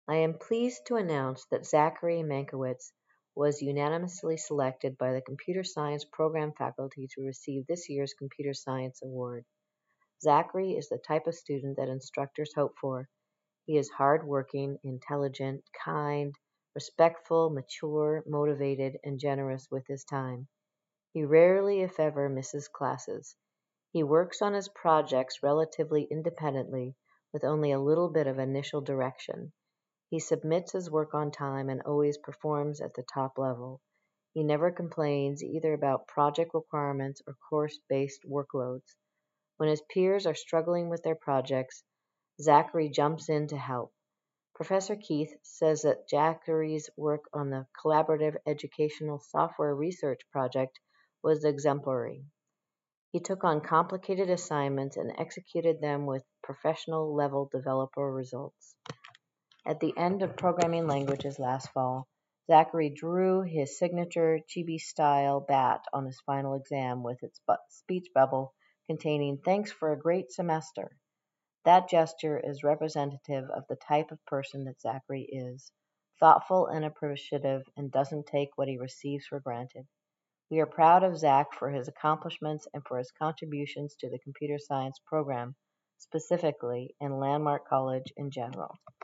I am pleased to announce that Zachary Mankiewicz was unanimously selected by the Computer Science program faculty to receive this year's Computer Science Award. Zachary is the type of student that instructors hope for. He is hardworking, intelligent, kind, respectful, mature, motivated, and generous with his time. He rarely, if ever, misses classes. He works on his projects relatively independently, with only a little bit of initial direction. He submits his work on time and always performs at the top level. He never complains either about project requirements or course-based workloads. When his peers are struggling with their projects, Zachary jumps in to help. Professor Keith says that Zachary's work on the Collaborative Educational Software Research Project was exemplary. He took on complicated assignments and executed them with professional level developer results. At the end of programming languages last fall, Zachary drew his signature chibi-style bat on his final exam with its speech bubble containing "Thanks for a great semester." That gesture is representative of the type of person that Zachary is, thoughtful and appreciative, and doesn't take what he receives for granted. We are proud of Zach for his accomplishments and for his contributions to the computer science program, specifically, and Landmark College in general.